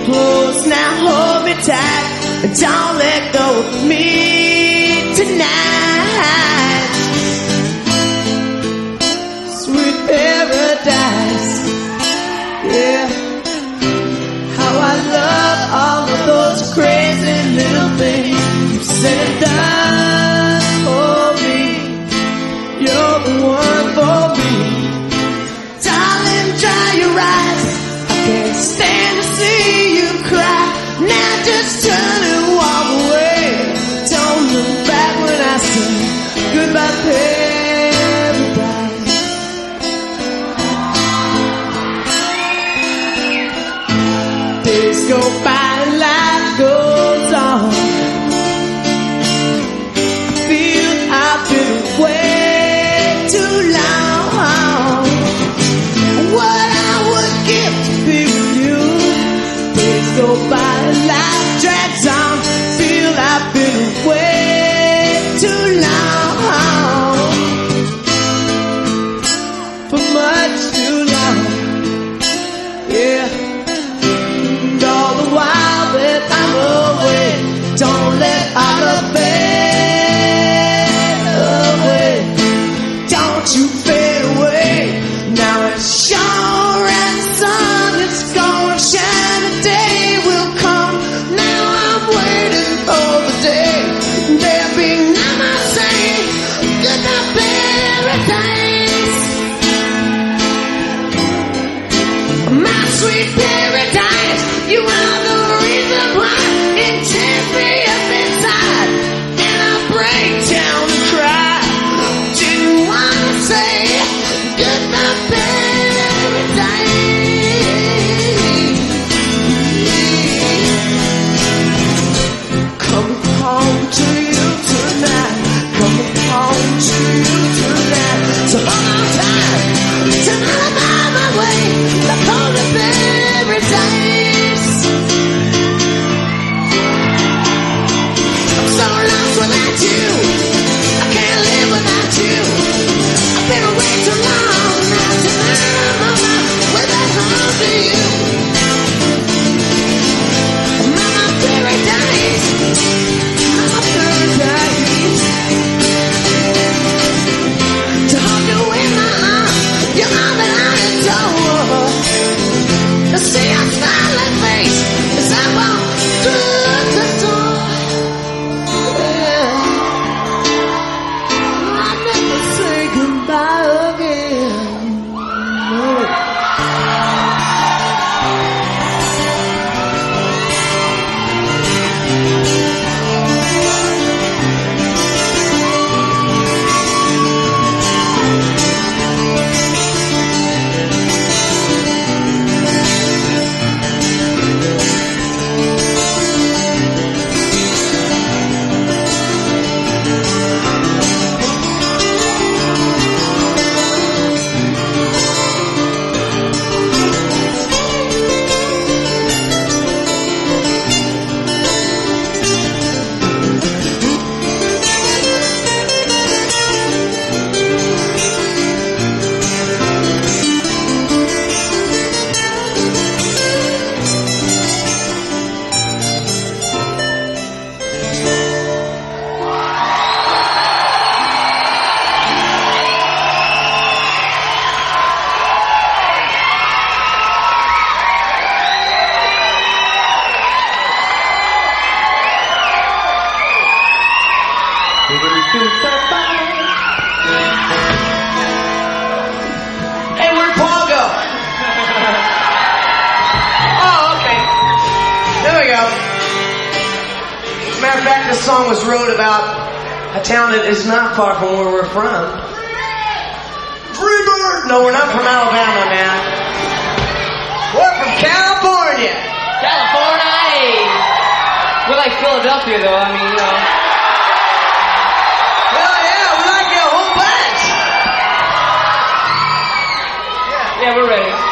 close, now hold me tight. Don't let go of me tonight. Sweet paradise, yeah. How I love all of those crazy little things you said and done for me. You're the one for me. Darling, dry your eyes. I can't stand to see you cry. Now just turn and walk away. Don't look back when I say goodbye, paradise. Days go by and life goes on. I feel I've been away too long. What I would give to be with you. Days go by and life drags on. Feel I've been away too long. For much too long. Yeah. And all the while that I'm away, don't let our love fade away. Don't you fade away. Now it's sure and the sun is gonna shine. The day will come. Now I'm waiting for the day. There'll be none more saying goodnight, paradise. My sweet paradise, you are the reason why it tears me up inside, and I break down and cry. Didn't wanna say goodnight, paradise. Coming home to you tonight. Coming home to you tonight. So hold on tight. Tonight I'm on my way. Like holy paradise. I'm so lost without you. I can't live without you. I've been away too long. Now tonight I'm on my way back home to you. I'm on my paradise. I'm on my paradise. To hold you in my arms, you're all that I adore. To see your smiling face as I walk through the door. Yeah. I'll never say goodbye again. No. Hey, where'd Paul go? Oh, okay. There we go. As a matter of fact, this song was wrote about a town that is not far from where we're from. Freeburg! No, we're not from Alabama, man. We're from California. California! We're like Philadelphia, though. I mean, you know. Well, yeah, we like you a whole bunch. Yeah, we're ready.